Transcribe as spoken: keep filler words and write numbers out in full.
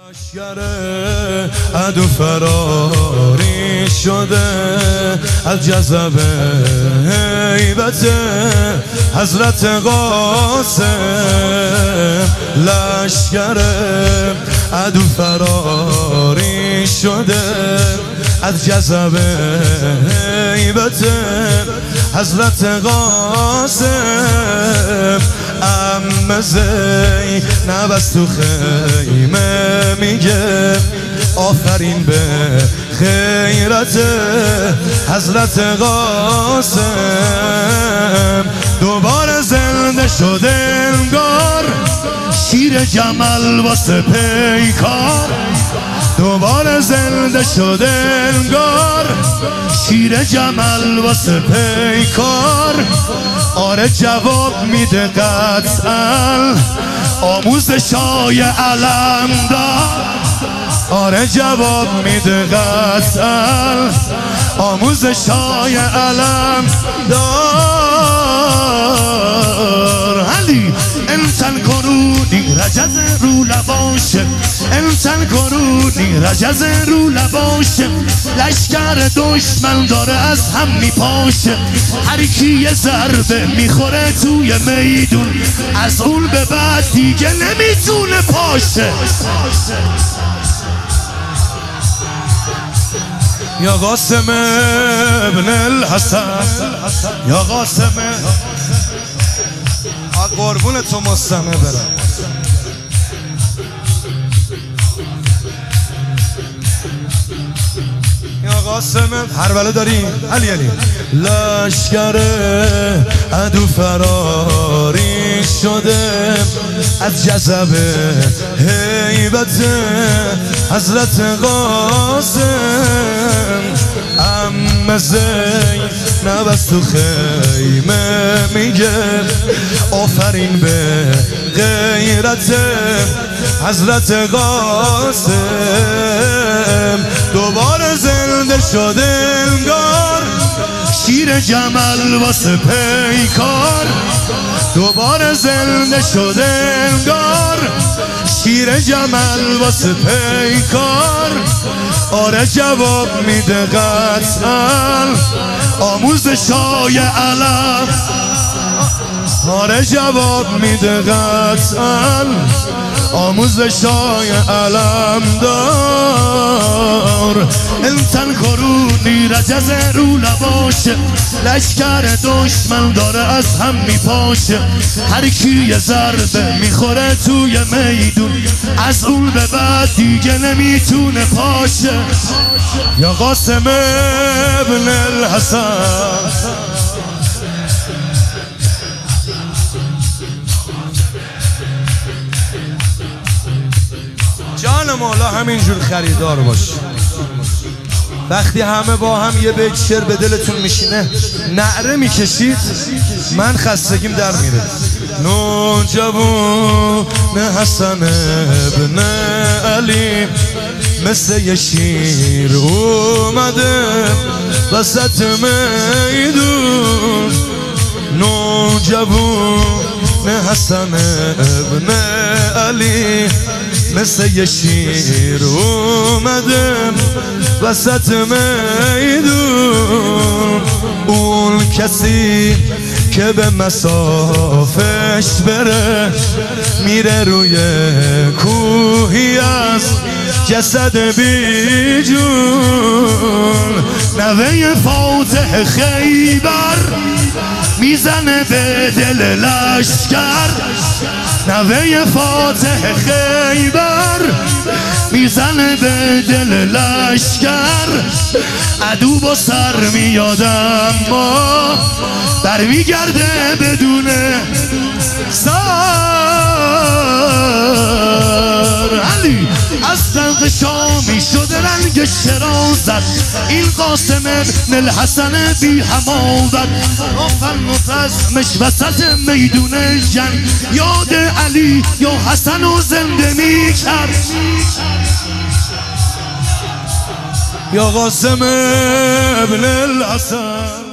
لشگر عدو فراری شده از جذب هیبت حضرت قاسم. لشگر عدو فراری شده از جذب هیبت حضرت قاسم. ام زینب از تو خیمه میگه آفرین به خیرت حضرت قاسم. دوباره زنده شده انگار شیر جمل واسه پیکار. دوباره زنده شده انگار شیر جمل واسه پیکار. آره جواب میده قطعا آموزشای علمدار. آره جواب میده قطعا آموزشای علمدار. علی انسان کرودی رجز رو لباشه، انسان کرودی رجز رو لباشه. لشکر دشمن داره از هم میپاشه، هر کی یه ضربه میخوره توی میدون از اون به بعد دیگه نمیتونه پاشه. یا قاسم ابن الحسن، یا قاسم قربون تو مستمع برم. یا قاسم هر بله داریم علی علی. لشگر عدو فراری شده از جذب هیبت حضرت قاسم. ام زینب از تو خیمه میگه آفرین به غیرت حضرت قاسم. دوباره زنده شده انگار شیر جمل واسه پیکار. دوباره زنده شده انگار شیر جمل واسه پیکار. آره جواب میده قطعا آموزشای علم. آره جواب میده قطعا آموزشای علمدار. انسان کرونی رجز رو لباشه، لشکر دشمن داره از هم میپاشه. هر کی یه ضربه میخوره توی میدون از اون به بعد دیگه نمیتونه پاشه. یا قاسم ابن الحسن، جان مولا همینجور خریدار باش. وقتی همه با هم یه بیت شعر به دلتون میشینه نعره میکشید من خستگیم در میره. نوجوان حسن ابن علی مثل یه شیر اومده وسط میدون. نوجوان حسن ابن علی مثل یه شیر اومده وسط میدون. اون کسی که به مسافش بره میره روی کوهی از جسد بی جون. نوه فاتح خیبر میزنه به دل لشکر. نوه فاتح خیبر میزنه به دل لشکر. عدو با سر میاد اما بر میگرده بدون سر. علی از دلق شامی شده رنگ شرازت، این قاسم ابن الحسن بی هماوت. آفن مفزمش وسط میدون جنگ یاد علی یا حسن و زنده می کرد. یا قاسم ابن الحسن.